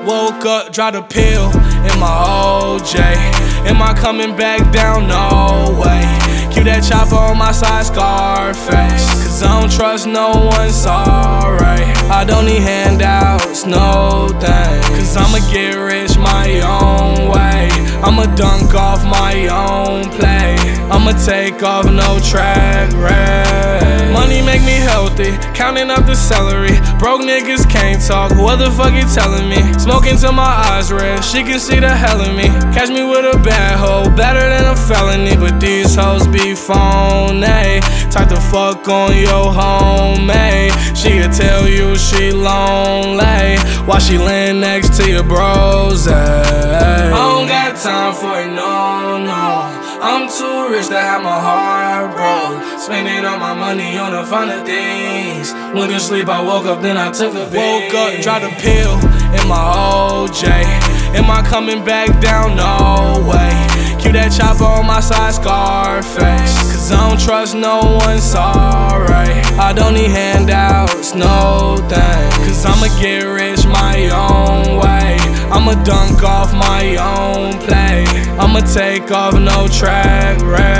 Woke up, dropped a pill in my OJ. Am I coming back down? No way. Keep that chopper on my side, Scarface. Cause I don't trust no one, sorry. I don't need handouts, no thanks. Cause I'ma get rich my own way. I'ma dunk off my own play. I'ma take off no track record. Money make me healthy, counting up the celery. Broke niggas can't talk, what the fuck you telling me? Smoking till my eyes red, she can see the hell in me. Catch me with a bad hoe, better than a felony. But these hoes be phony. Talk the fuck on your homie. She can tell you she lonely while she laying next to your bros. I don't got time for it, no. I'm too rich to have my heart broke. Spending all my money on the finer things. Went to sleep, I woke up, then I took a beat. Woke up, dropped a pill in my OJ. Am I coming back down? No way. Keep that chopper on my side, Scarface. Cause I don't trust no one, sorry. I don't need handouts, no thanks. Cause I'ma get rich my own way. I'ma dunk off my own play. I'ma take off no track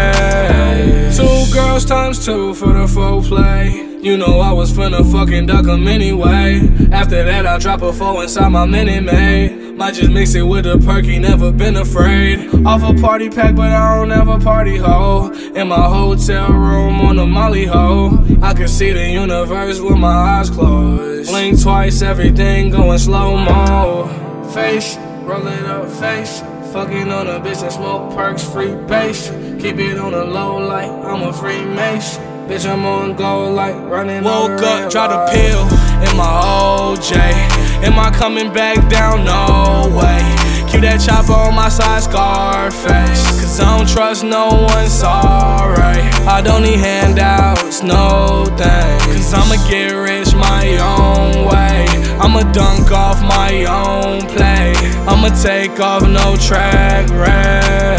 race. 2 girls times 2 for the full play. You know I was finna fucking duck 'em anyway. After that I drop a 4 inside my Minute Maid. Might just mix it with a perky, never been afraid. Off a party pack but I don't ever party ho. In my hotel room on a molly ho. I can see the universe with my eyes closed. Blink twice, everything going slow-mo. Face, roll it up, face. Fucking on a bitch and smoke perks, free base. Keep it on the low like I'm a free mace. Bitch, I'm on go like running. Woke up, dropped a pill in my OJ. Am I coming back down? No way. Keep that chopper on my side, Scarface. Cause I don't trust no one, sorry. I don't need handouts, no thanks. Cause I'ma get rich my own way. I'ma dunk off my own play. I'ma take off no track record.